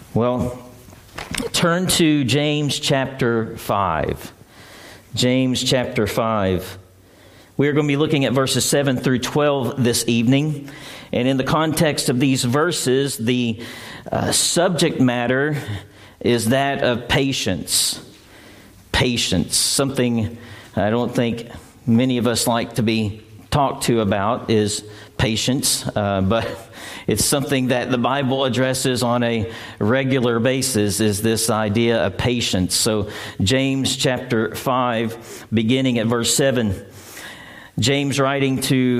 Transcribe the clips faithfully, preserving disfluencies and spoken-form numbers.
Well, turn to James chapter five. James chapter five. We are going to be looking at verses seven through twelve this evening. And in the context of these verses, the uh, subject matter is that of patience. Patience. Something I don't think many of us like to be talked to about is patience, uh, but it's something that the Bible addresses on a regular basis, is this idea of patience. So James chapter five, beginning at verse seven, James writing to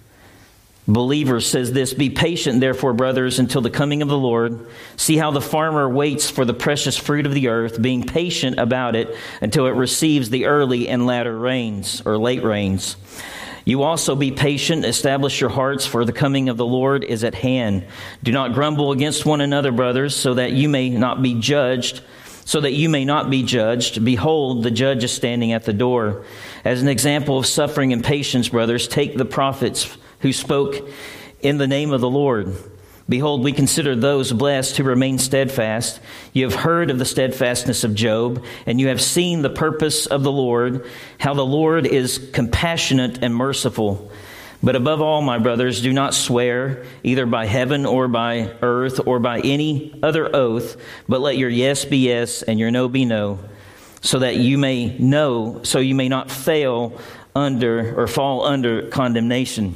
believers says this: "Be patient, therefore, brothers, until the coming of the Lord. See how the farmer waits for the precious fruit of the earth, being patient about it until it receives the early and latter rains," or late rains. "You also be patient, establish your hearts, for the coming of the Lord is at hand. Do not grumble against one another, brothers, so that you may not be judged. So that you may not be judged. Behold, the judge is standing at the door. As an example of suffering and patience, brothers, take the prophets who spoke in the name of the Lord. Behold, we consider those blessed who remain steadfast. You have heard of the steadfastness of Job, and you have seen the purpose of the Lord, how the Lord is compassionate and merciful. But above all, my brothers, do not swear, either by heaven or by earth or by any other oath, but let your yes be yes and your no be no, so that you may know, so you may not fail under or fall under condemnation."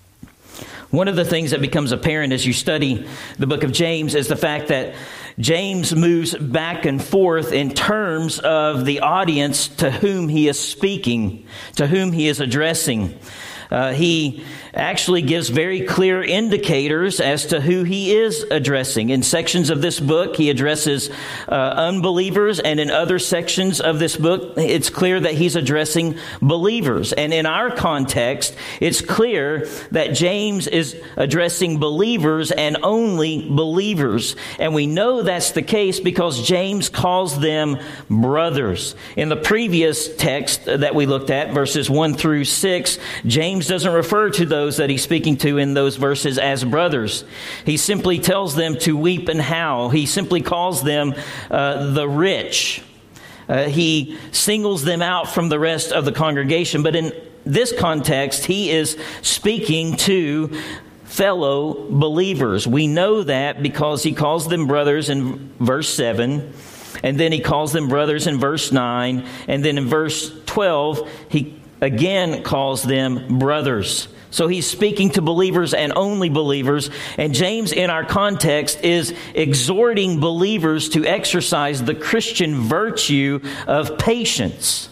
One of the things that becomes apparent as you study the book of James is the fact that James moves back and forth in terms of the audience to whom he is speaking, to whom he is addressing. Uh, he actually gives very clear indicators as to who he is addressing. In sections of this book, he addresses uh, unbelievers, and in other sections of this book, it's clear that he's addressing believers. And in our context, it's clear that James is addressing believers and only believers. And we know that's the case because James calls them brothers. In the previous text that we looked at, verses one through six, James doesn't refer to those that he's speaking to in those verses as brothers. He simply tells them to weep and howl. He simply calls them uh, the rich. Uh, he singles them out from the rest of the congregation. But in this context, he is speaking to fellow believers. We know that because he calls them brothers in verse seven. And then he calls them brothers in verse nine. And then in verse twelve, he again calls them brothers. So he's speaking to believers and only believers. And James, in our context, is exhorting believers to exercise the Christian virtue of patience.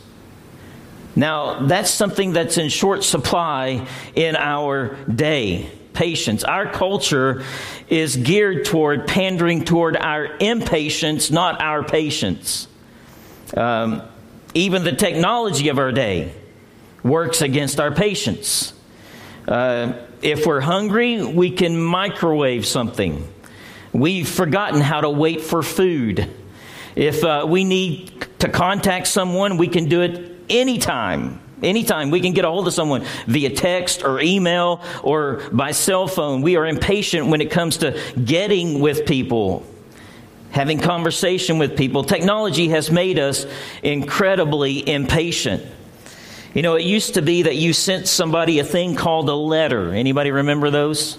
Now, that's something that's in short supply in our day. Patience. Our culture is geared toward pandering toward our impatience, not our patience. Um, even the technology of our day works against our patience. Uh, if we're hungry, we can microwave something. We've forgotten how to wait for food. If uh, we need to contact someone, we can do it anytime. Anytime we can get a hold of someone via text or email or by cell phone. We are impatient when it comes to getting with people, having conversation with people. Technology has made us incredibly impatient. You know, it used to be that you sent somebody a thing called a letter. Anybody remember those?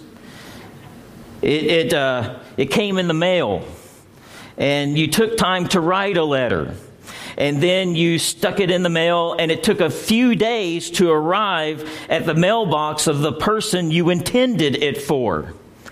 It it, uh, it came in the mail, and you took time to write a letter. And then you stuck it in the mail, and it took a few days to arrive at the mailbox of the person you intended it for.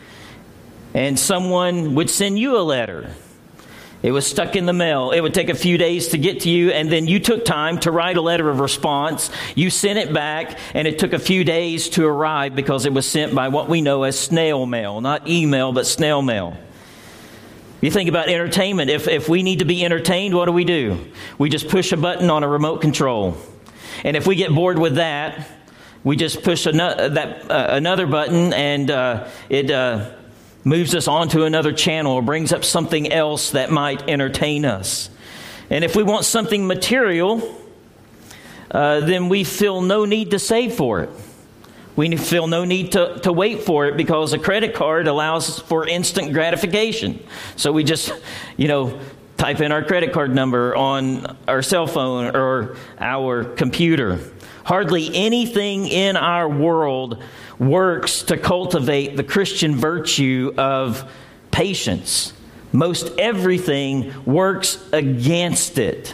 And someone would send you a letter. It was stuck in the mail. It would take a few days to get to you, and then you took time to write a letter of response. You sent it back, and it took a few days to arrive because it was sent by what we know as snail mail. Not email, but snail mail. You think about entertainment. If if we need to be entertained, what do we do? We just push a button on a remote control. And if we get bored with that, we just push another, that, uh, another button, and uh, it... Uh, moves us on to another channel or brings up something else that might entertain us. And if we want something material, uh, then we feel no need to save for it. We feel no need to, to wait for it because a credit card allows for instant gratification. So we just, you know, type in our credit card number on our cell phone or our computer. Hardly anything in our world works to cultivate the Christian virtue of patience. Most everything works against it.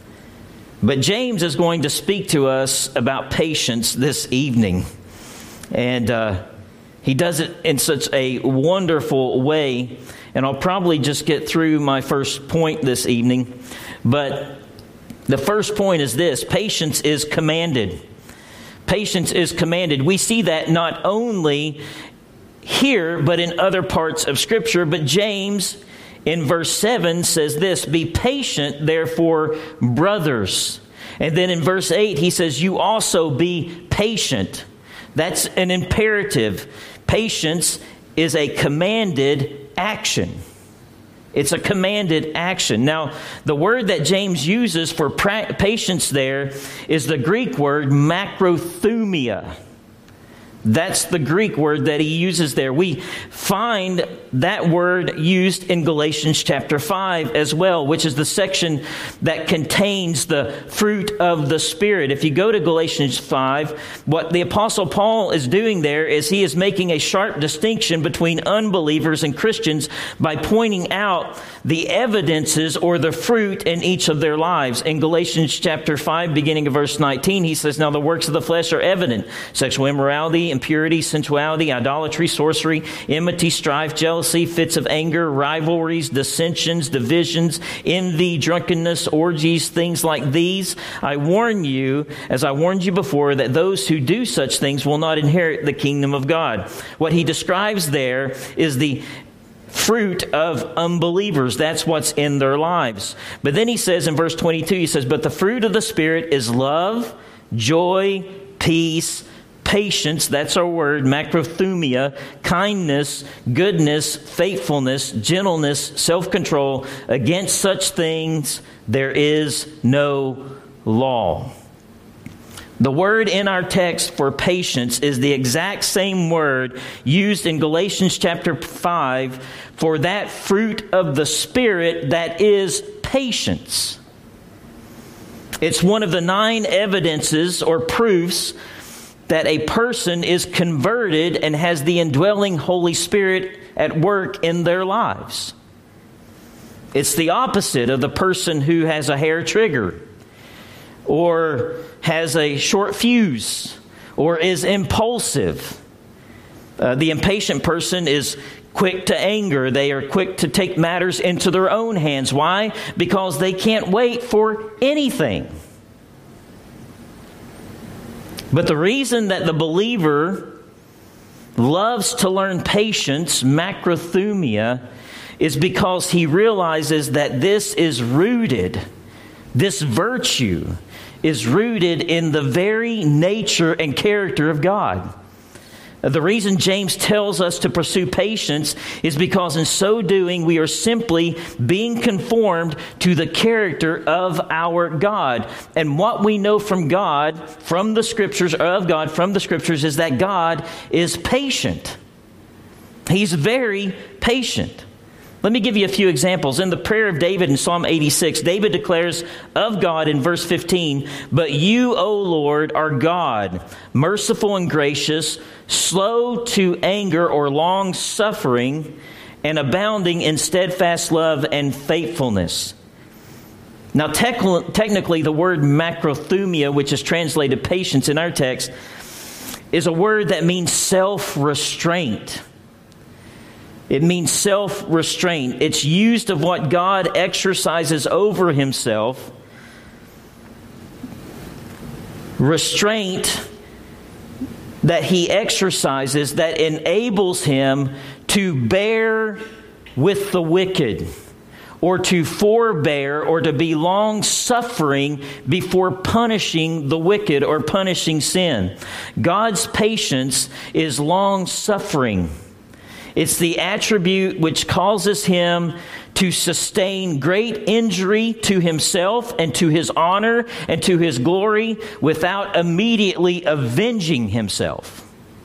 But James is going to speak to us about patience this evening. And uh, he does it in such a wonderful way. And I'll probably just get through my first point this evening. But the first point is this: patience is commanded. Patience is commanded. We see that not only here, but in other parts of Scripture. But James, in verse seven, says this: be patient, therefore, brothers. And then in verse eight, he says, you also be patient. That's an imperative. Patience is a commanded action. It's a commanded action. Now, the word that James uses for pra- patience there is the Greek word macrothumia. That's the Greek word that he uses there. We find that word used in Galatians chapter five as well, which is the section that contains the fruit of the Spirit. If you go to Galatians five, what the Apostle Paul is doing there is he is making a sharp distinction between unbelievers and Christians by pointing out the evidences or the fruit in each of their lives. In Galatians chapter five, beginning of verse nineteen, he says, now the works of the flesh are evident: sexual immorality, impurity, sensuality, idolatry, sorcery, enmity, strife, jealousy, fits of anger, rivalries, dissensions, divisions, envy, drunkenness, orgies, things like these. I warn you, as I warned you before, that those who do such things will not inherit the kingdom of God. What he describes there is the fruit of unbelievers. That's what's in their lives. But then he says in verse twenty-two, he says, but the fruit of the Spirit is love, joy, peace, patience, that's our word, macrothumia, kindness, goodness, faithfulness, gentleness, self-control. Against such things there is no law. The word in our text for patience is the exact same word used in Galatians chapter five for that fruit of the Spirit that is patience. It's one of the nine evidences or proofs that a person is converted and has the indwelling Holy Spirit at work in their lives. It's the opposite of the person who has a hair trigger, or has a short fuse, or is impulsive. Uh, the impatient person is quick to anger. They are quick to take matters into their own hands. Why? Because they can't wait for anything. But the reason that the believer loves to learn patience, macrothumia, is because he realizes that this is rooted, this virtue is rooted in the very nature and character of God. The reason James tells us to pursue patience is because in so doing, we are simply being conformed to the character of our God. And what we know from God, from the Scriptures, or of God from the Scriptures, is that God is patient. He's very patient. Let me give you a few examples. In the prayer of David in Psalm eighty-six, David declares of God in verse fifteen, but you, O Lord, are God, merciful and gracious, slow to anger or long-suffering, and abounding in steadfast love and faithfulness. Now, tec- technically, the word macrothumia, which is translated patience in our text, is a word that means self-restraint. It means self-restraint. It's used of what God exercises over himself. Restraint that he exercises that enables him to bear with the wicked, or to forbear, or to be long-suffering before punishing the wicked or punishing sin. God's patience is long-suffering. It's the attribute which causes him to sustain great injury to himself and to his honor and to his glory without immediately avenging himself.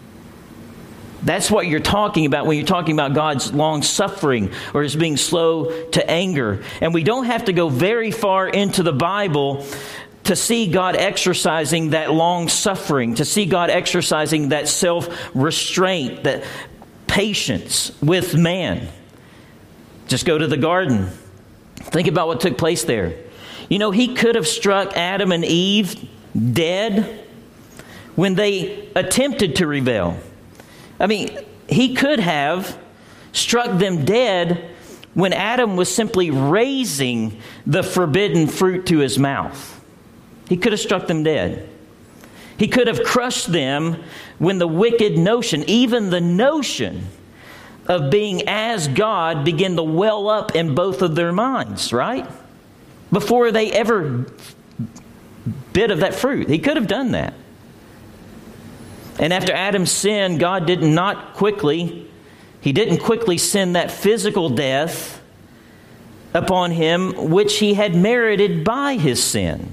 That's what you're talking about when you're talking about God's long-suffering or His being slow to anger. And we don't have to go very far into the Bible to see God exercising that long-suffering, to see God exercising that self-restraint, that patience with man. Just go to the garden. Think about what took place there. You know, He could have struck Adam and Eve dead when they attempted to rebel. I mean, He could have struck them dead when Adam was simply raising the forbidden fruit to his mouth. He could have struck them dead. He could have crushed them when the wicked notion, even the notion of being as God, began to well up in both of their minds, right? Before they ever bit of that fruit. He could have done that. And after Adam's sin, God did not quickly, He didn't quickly send that physical death upon him, which he had merited by his sin.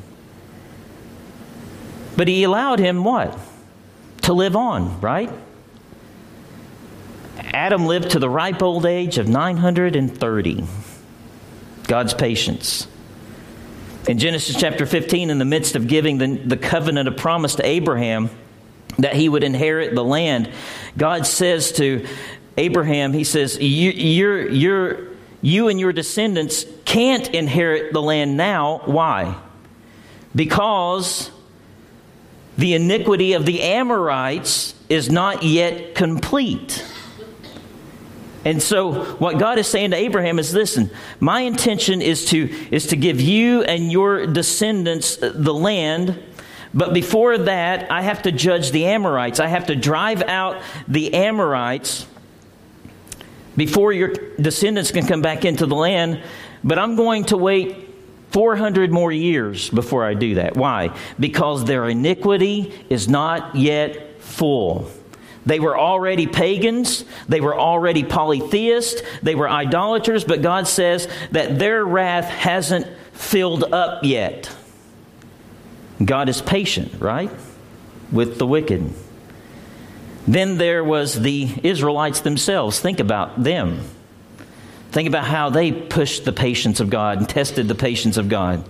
But He allowed him what? To live on, right? Adam lived to the ripe old age of nine hundred thirty. God's patience. In Genesis chapter fifteen, in the midst of giving the, the covenant of promise to Abraham, that he would inherit the land, God says to Abraham, He says, you, you're, you're, you and your descendants can't inherit the land now. Why? Because the iniquity of the Amorites is not yet complete. And so what God is saying to Abraham is, listen, my intention is to, is to give you and your descendants the land. But before that, I have to judge the Amorites. I have to drive out the Amorites before your descendants can come back into the land. But I'm going to wait four hundred more years before I do that. Why? Because their iniquity is not yet full. They were already pagans. They were already polytheists. They were idolaters. But God says that their wrath hasn't filled up yet. God is patient, right? With the wicked. Then there was the Israelites themselves. Think about them. Think about how they pushed the patience of God and tested the patience of God.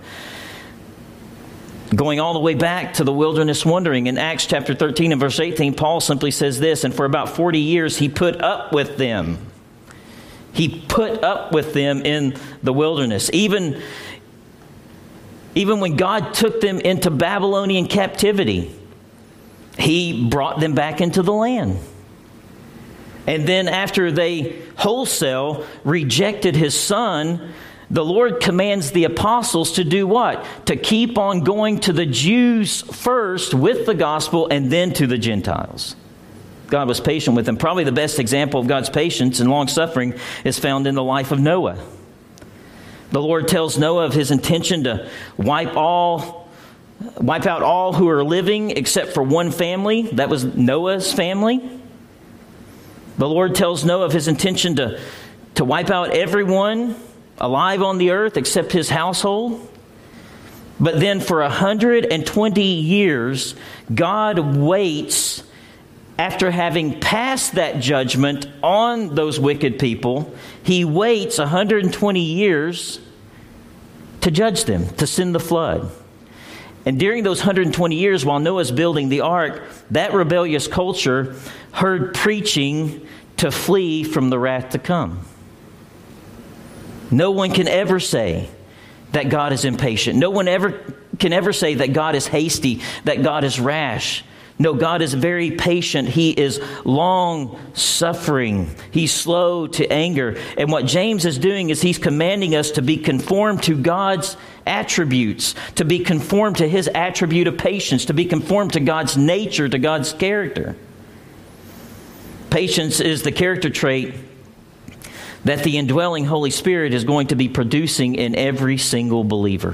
Going all the way back to the wilderness wandering, in Acts chapter thirteen and verse eighteen, Paul simply says this, and for about forty years he put up with them. He put up with them in the wilderness. Even, even when God took them into Babylonian captivity, He brought them back into the land. And then after they wholesale rejected His Son, the Lord commands the apostles to do what? To keep on going to the Jews first with the gospel and then to the Gentiles. God was patient with them. Probably the best example of God's patience and long-suffering is found in the life of Noah. The Lord tells Noah of His intention to wipe all, wipe out all who are living except for one family. That was Noah's family. The Lord tells Noah of His intention to, to wipe out everyone alive on the earth except his household. But then for one hundred twenty years, God waits after having passed that judgment on those wicked people. He waits one hundred twenty years to judge them, to send the flood. And during those one hundred twenty years, while Noah's building the ark, that rebellious culture heard preaching to flee from the wrath to come. No one can ever say that God is impatient. No one ever can ever say that God is hasty, that God is rash. No, God is very patient. He is long-suffering. He's slow to anger. And what James is doing is he's commanding us to be conformed to God's attributes, to be conformed to His attribute of patience, to be conformed to God's nature, to God's character. Patience is the character trait that the indwelling Holy Spirit is going to be producing in every single believer.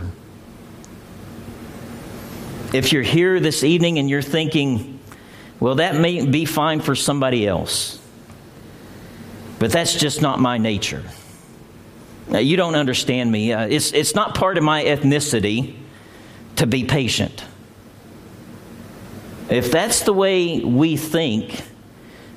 If you're here this evening and you're thinking, well, that may be fine for somebody else, but that's just not my nature. Now, you don't understand me. Uh, it's, it's not part of my ethnicity to be patient. If that's the way we think,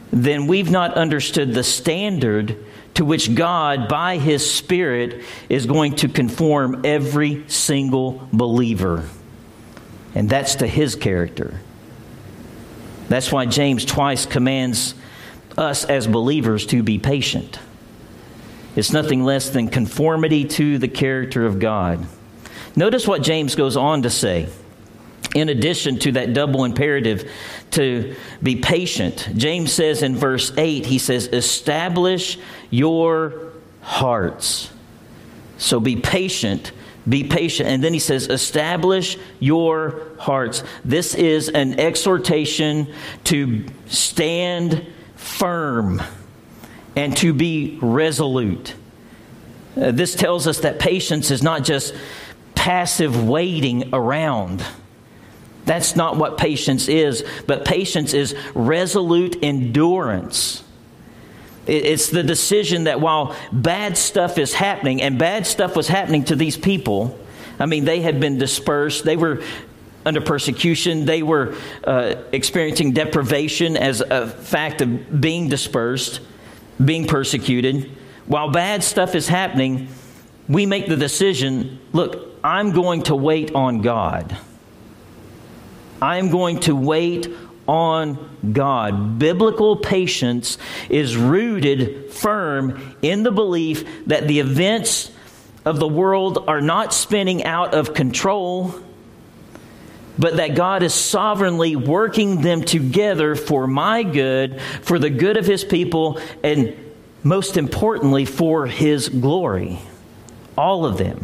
then we've not understood the standard to which God, by His Spirit, is going to conform every single believer. And that's to His character. That's why James twice commands us as believers to be patient. It's nothing less than conformity to the character of God. Notice what James goes on to say. In addition to that double imperative to be patient, James says in verse eight, he says, establish your hearts. So be patient, be patient. And then he says, establish your hearts. This is an exhortation to stand firm and to be resolute. Uh, this tells us that patience is not just passive waiting around. That's not what patience is, but patience is resolute endurance. It's the decision that while bad stuff is happening, and bad stuff was happening to these people, I mean, they had been dispersed, they were under persecution, they were uh, experiencing deprivation as a fact of being dispersed, being persecuted. While bad stuff is happening, we make the decision, look, I'm going to wait on God. I'm going to wait on God. Biblical patience is rooted firm in the belief that the events of the world are not spinning out of control, but that God is sovereignly working them together for my good, for the good of His people, and most importantly, for His glory. All of them.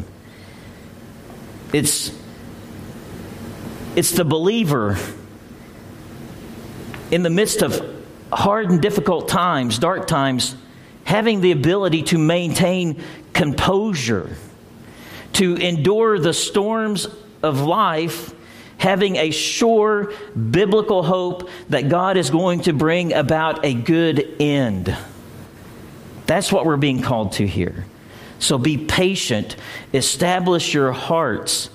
It's It's the believer in the midst of hard and difficult times, dark times, having the ability to maintain composure, to endure the storms of life, having a sure biblical hope that God is going to bring about a good end. That's what we're being called to here. So be patient, establish your hearts.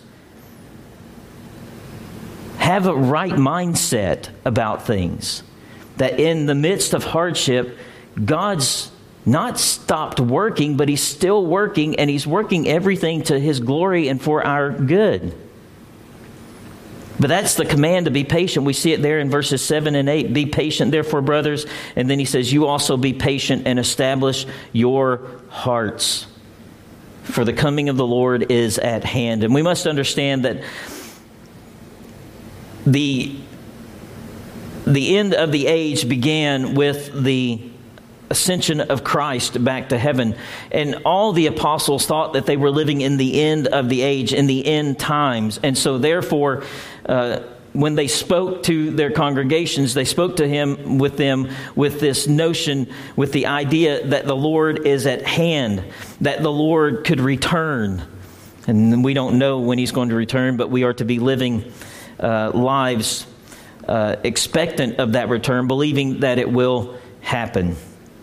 Have a right mindset about things. That in the midst of hardship, God's not stopped working, but He's still working, and He's working everything to His glory and for our good. But that's the command to be patient. We see it there in verses seven and eight. Be patient, therefore, brothers. And then he says, you also be patient and establish your hearts, for the coming of the Lord is at hand. And we must understand that The, the end of the age began with the ascension of Christ back to heaven. And all the apostles thought that they were living in the end of the age, in the end times. And so therefore, uh, when they spoke to their congregations, they spoke to him with them with this notion, with the idea that the Lord is at hand, that the Lord could return. And we don't know when He's going to return, but we are to be living Uh, lives uh, expectant of that return, believing that it will happen.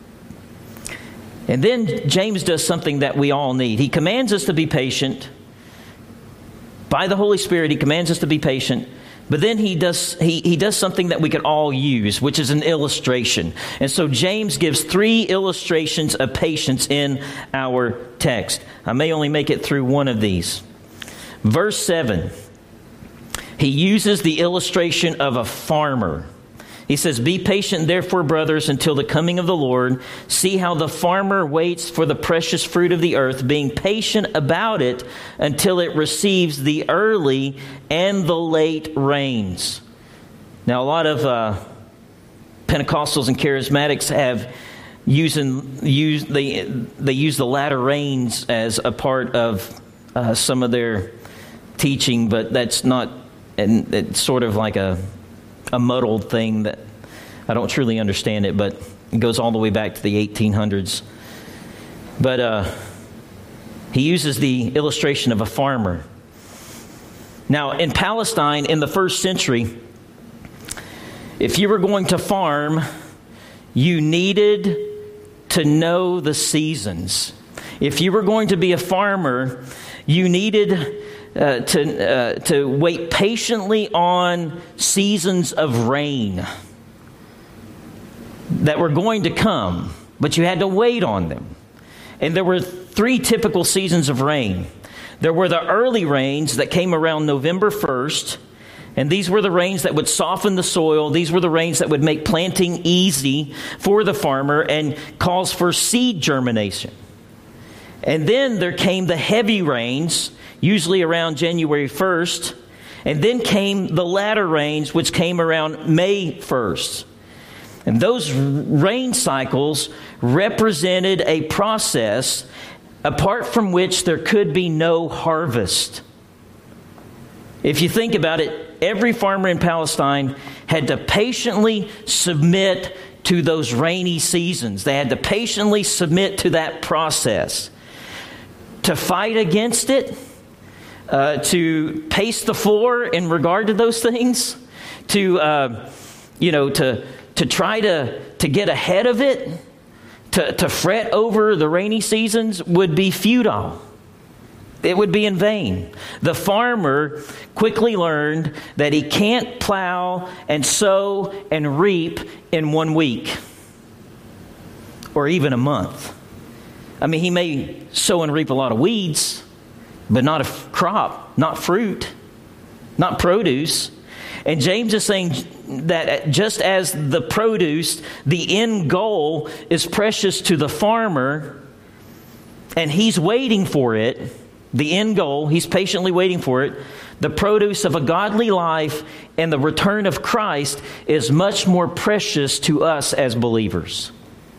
And then James does something that we all need. He commands us to be patient. By the Holy Spirit, he commands us to be patient. But then he does he, he does something that we could all use, which is an illustration. And so James gives three illustrations of patience in our text. I may only make it through one of these. Verse seven. He uses the illustration of a farmer. He says, be patient, therefore, brothers, until the coming of the Lord. See how the farmer waits for the precious fruit of the earth, being patient about it until it receives the early and the late rains. Now, a lot of uh, Pentecostals and charismatics have using use they they use the latter rains as a part of uh, some of their teaching, but that's not. And it's sort of like a a muddled thing that I don't truly understand it, but it goes all the way back to the eighteen hundreds. But uh, he uses the illustration of a farmer. Now, in Palestine, in the first century, if you were going to farm, you needed to know the seasons. If you were going to be a farmer, you needed Uh, to uh, to wait patiently on seasons of rain. that were going to come, but you had to wait on them. And there were three typical seasons of rain. There were the early rains that came around November first, and these were the rains that would soften the soil. These were the rains that would make planting easy for the farmer and cause for seed germination. And then there came the heavy rains, usually around January first, and then came the latter rains, which came around May first. And those rain cycles represented a process apart from which there could be no harvest. If you think about it, every farmer in Palestine had to patiently submit to those rainy seasons. They had to patiently submit to that process. To fight against it, uh, to pace the floor in regard to those things, to, uh, you know, to... to try to, to get ahead of it, to, to fret over the rainy seasons would be futile. It would be in vain. The farmer quickly learned that he can't plow and sow and reap in one week or even a month. I mean, he may sow and reap a lot of weeds, but not a crop, not fruit, not produce. And James is saying that just as the produce, the end goal is precious to the farmer, and he's waiting for it, the end goal, he's patiently waiting for it, the produce of a godly life and the return of Christ is much more precious to us as believers.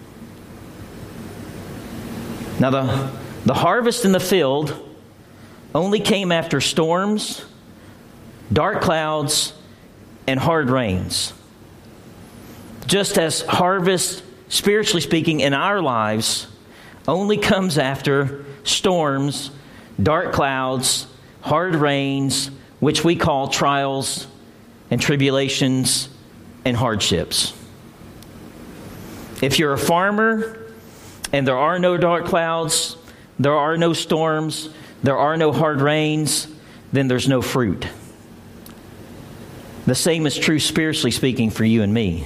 Now, the, the harvest in the field only came after storms, dark clouds, and hard rains. Just as harvest, spiritually speaking, in our lives only comes after storms, dark clouds, hard rains, which we call trials and tribulations and hardships. If you're a farmer and there are no dark clouds, there are no storms, there are no hard rains, then there's no fruit. The same is true, spiritually speaking, for you and me.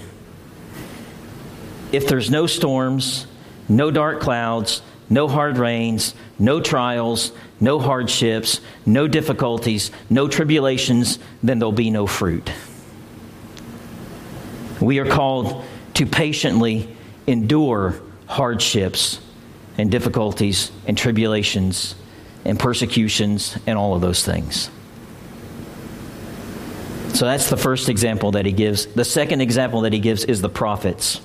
If there's no storms, no dark clouds, no hard rains, no trials, no hardships, no difficulties, no tribulations, then there'll be no fruit. We are called to patiently endure hardships and difficulties and tribulations and persecutions and all of those things. So that's the first example that he gives. The second example that he gives is the prophets.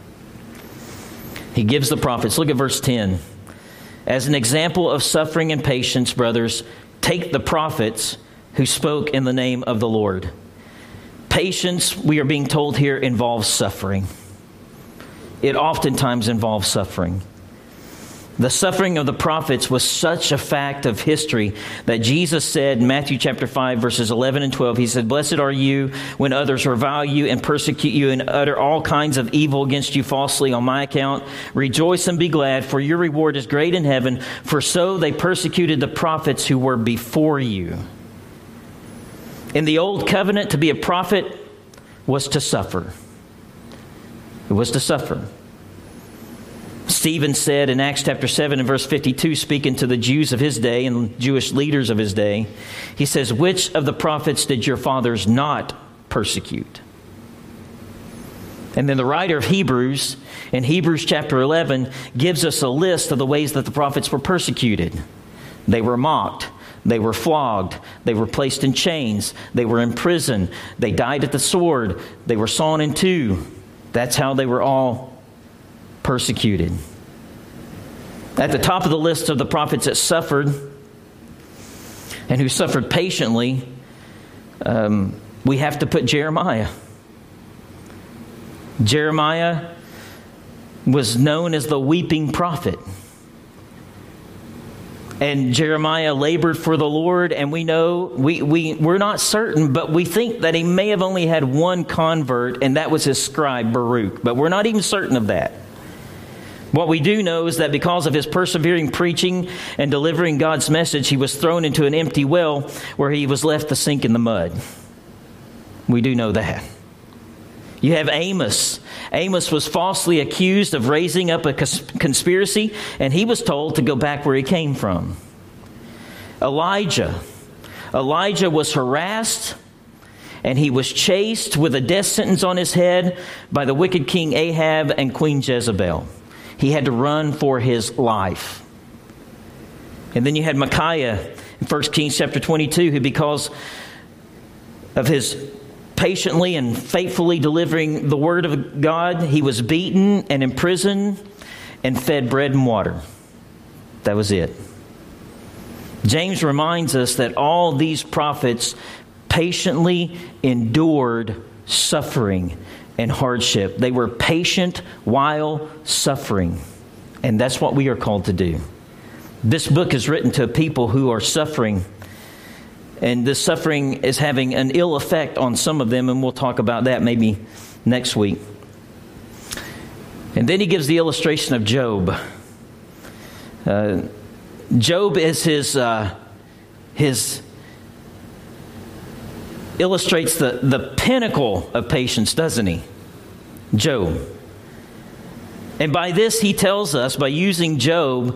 He gives the prophets. Look at verse ten. As an example of suffering and patience, brothers, take the prophets who spoke in the name of the Lord. Patience, we are being told here, involves suffering. It oftentimes involves suffering. The suffering of the prophets was such a fact of history that Jesus said in Matthew chapter five, verses eleven and twelve, he said, "Blessed are you when others revile you and persecute you and utter all kinds of evil against you falsely on my account. Rejoice and be glad, for your reward is great in heaven, for so they persecuted the prophets who were before you." In the old covenant, to be a prophet was to suffer. It was to suffer. Stephen said in Acts chapter seven and verse fifty-two, speaking to the Jews of his day and Jewish leaders of his day, he says, "Which of the prophets did your fathers not persecute?" And then the writer of Hebrews, in Hebrews chapter eleven, gives us a list of the ways that the prophets were persecuted. They were mocked. They were flogged. They were placed in chains. They were in prison. They died at the sword. They were sawn in two. That's how they were all persecuted. At the top of the list of the prophets that suffered and who suffered patiently, um, we have to put Jeremiah. Jeremiah was known as the weeping prophet. And Jeremiah labored for the Lord, and we know, we, we, we're not certain, but we think that he may have only had one convert, and that was his scribe, Baruch. But we're not even certain of that. What we do know is that because of his persevering preaching and delivering God's message, he was thrown into an empty well where he was left to sink in the mud. We do know that. You have Amos. Amos was falsely accused of raising up a conspiracy, and he was told to go back where he came from. Elijah. Elijah was harassed, and he was chased with a death sentence on his head by the wicked king Ahab and Queen Jezebel. He had to run for his life. And then you had Micaiah in First Kings chapter twenty-two, who because of his patiently and faithfully delivering the word of God, he was beaten and imprisoned and fed bread and water. That was it. James reminds us that all these prophets patiently endured suffering and hardship. They were patient while suffering. And that's what we are called to do. This book is written to people who are suffering. And this suffering is having an ill effect on some of them, and we'll talk about that maybe next week. And then he gives the illustration of Job. Uh, Job is his, uh, his illustrates the, the pinnacle of patience, doesn't he? Job. And by this he tells us, by using Job,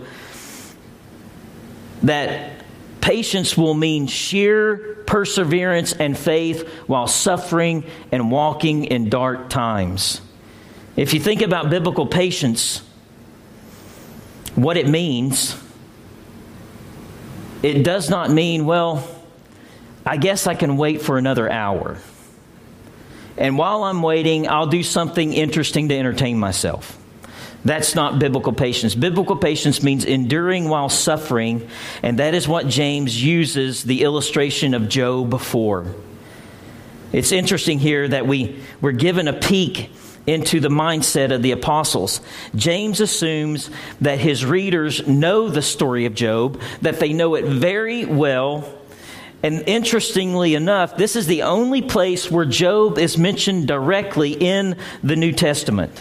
that patience will mean sheer perseverance and faith while suffering and walking in dark times. If you think about biblical patience, what it means, it does not mean, well, I guess I can wait for another hour. And while I'm waiting, I'll do something interesting to entertain myself. That's not biblical patience. Biblical patience means enduring while suffering, and that is what James uses the illustration of Job for. It's interesting here that we we're given a peek into the mindset of the apostles. James assumes that his readers know the story of Job, that they know it very well. And interestingly enough, this is the only place where Job is mentioned directly in the New Testament.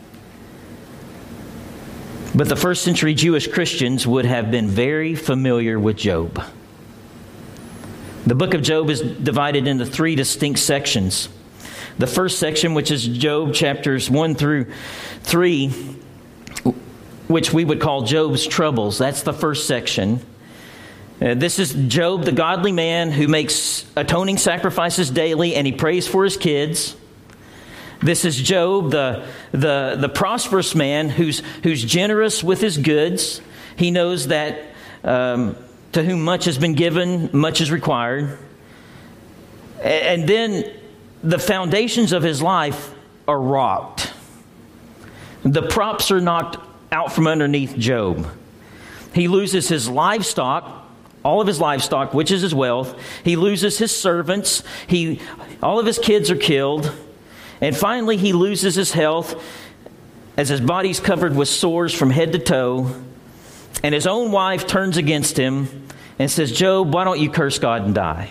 But the first century Jewish Christians would have been very familiar with Job. The book of Job is divided into three distinct sections. The first section, which is Job chapters one through three, which we would call Job's troubles. That's the first section. Uh, this is Job, the godly man who makes atoning sacrifices daily, and he prays for his kids. This is Job, the, the, the prosperous man who's, who's generous with his goods. He knows that um, to whom much has been given, much is required. And then the foundations of his life are rocked. The props are knocked out from underneath Job. He loses his livestock, all of his livestock, which is his wealth. He loses his servants. He, all of his kids are killed. And finally, he loses his health as his body's covered with sores from head to toe. And his own wife turns against him and says, Job, why don't you curse God and die?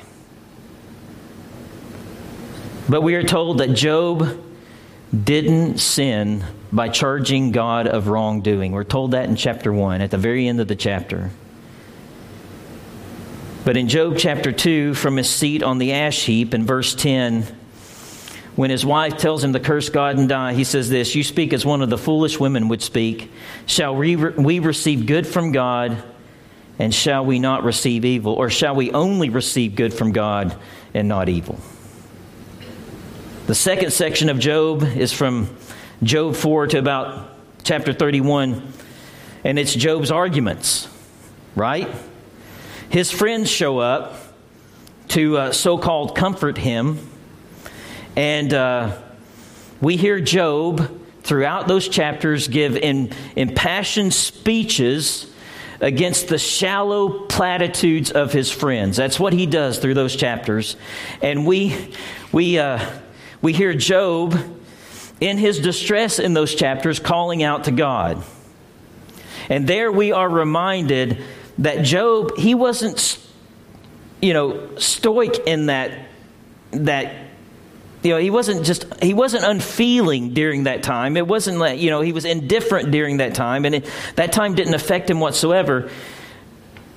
But we are told that Job didn't sin by charging God of wrongdoing. We're told that in chapter one, at the very end of the chapter. But in Job chapter two, from his seat on the ash heap, in verse ten, when his wife tells him to curse God and die, he says this, you speak as one of the foolish women would speak. Shall we, we receive good from God, and shall we not receive evil? Or shall we only receive good from God and not evil? The second section of Job is from Job four to about chapter thirty-one. And it's Job's arguments, right? His friends show up to uh, so-called comfort him. And uh, we hear Job, throughout those chapters, give in, impassioned speeches against the shallow platitudes of his friends. That's what he does through those chapters. And we we uh, we hear Job, in his distress in those chapters, calling out to God. And there we are reminded that Job, he wasn't, you know, stoic in that that. You know, he wasn't just, he wasn't unfeeling during that time. It wasn't like, you know, he was indifferent during that time. And it, that time didn't affect him whatsoever.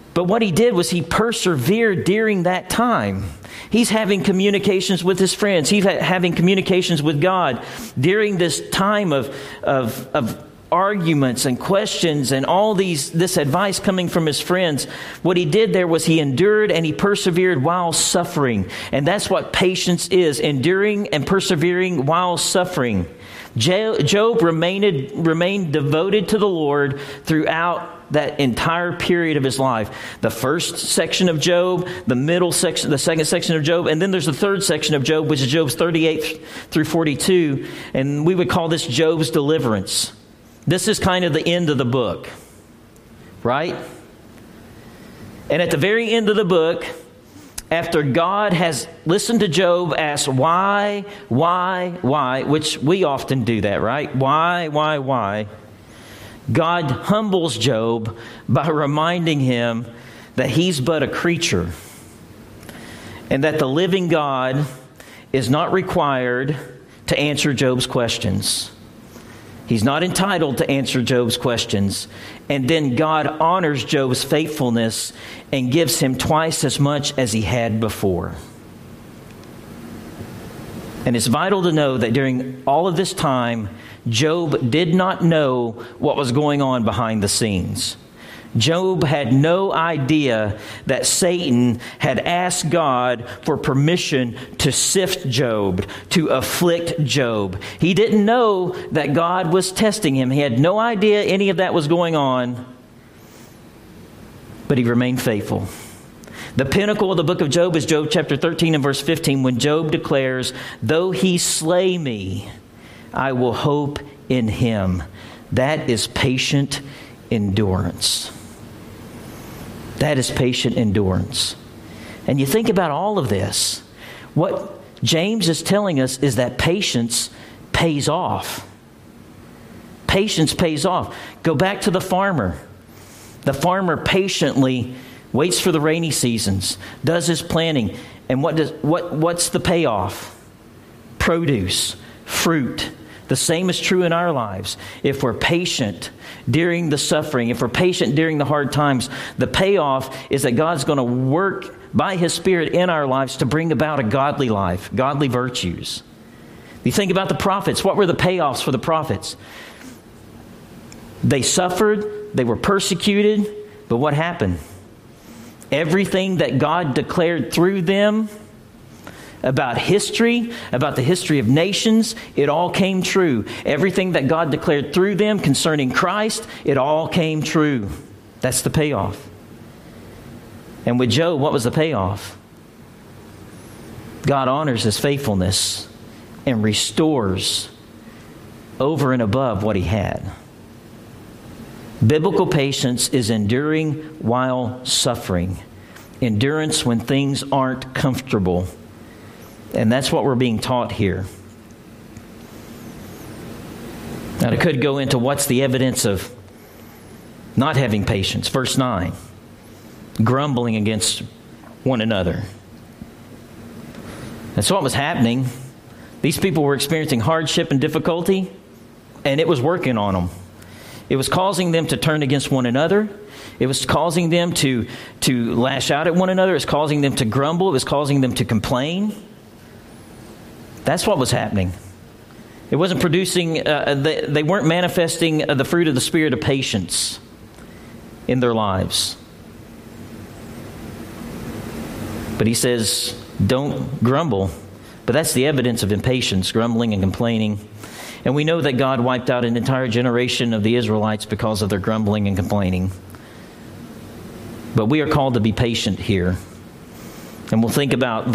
But what he did was he persevered during that time. He's having communications with his friends. He's ha- having communications with God during this time of, of, of arguments and questions and all these this advice coming from his friends. What he did there was he endured and he persevered while suffering. And that's what patience is, enduring and persevering while suffering. Job remained, remained devoted to the Lord throughout that entire period of his life. The first section of Job, the middle section, the second section of Job, and then there's the third section of Job, which is Job's thirty-eight through forty-two, and we would call this Job's deliverance. This is kind of the end of the book, right? And at the very end of the book, after God has listened to Job ask why, why, why, which we often do that, right? Why, why, why? God humbles Job by reminding him that he's but a creature and that the living God is not required to answer Job's questions. He's not entitled to answer Job's questions. And then God honors Job's faithfulness and gives him twice as much as he had before. And it's vital to know that during all of this time, Job did not know what was going on behind the scenes. Job had no idea that Satan had asked God for permission to sift Job, to afflict Job. He didn't know that God was testing him. He had no idea any of that was going on, but he remained faithful. The pinnacle of the book of Job is Job chapter thirteen and verse fifteen, when Job declares, "Though he slay me, I will hope in him." That is patient endurance. That is patient endurance. And you think about all of this. What James is telling us is that patience pays off. Patience pays off. Go back to the farmer. The farmer patiently waits for the rainy seasons, does his planting, and what does what what's the payoff? Produce, fruit. The same is true in our lives. If we're patient during the suffering, if we're patient during the hard times, the payoff is that God's going to work by His Spirit in our lives to bring about a godly life, godly virtues. You think about the prophets. What were the payoffs for the prophets? They suffered, they were persecuted, but what happened? Everything that God declared through them about history, about the history of nations, it all came true. Everything that God declared through them concerning Christ, it all came true. That's the payoff. And with Job, what was the payoff? God honors his faithfulness and restores over and above what he had. Biblical patience is enduring while suffering. Endurance when things aren't comfortable. And that's what we're being taught here. Now, I could go into what's the evidence of not having patience. Verse nine, grumbling against one another. That's what was happening. These people were experiencing hardship and difficulty, and it was working on them. It was causing them to turn against one another. It was causing them to, to lash out at one another. It was causing them to grumble. It was causing them to complain. That's what was happening. It wasn't producing, uh, they, they weren't manifesting the fruit of the Spirit of patience in their lives. But he says, don't grumble. But that's the evidence of impatience, grumbling and complaining. And we know that God wiped out an entire generation of the Israelites because of their grumbling and complaining. But we are called to be patient here. And we'll think about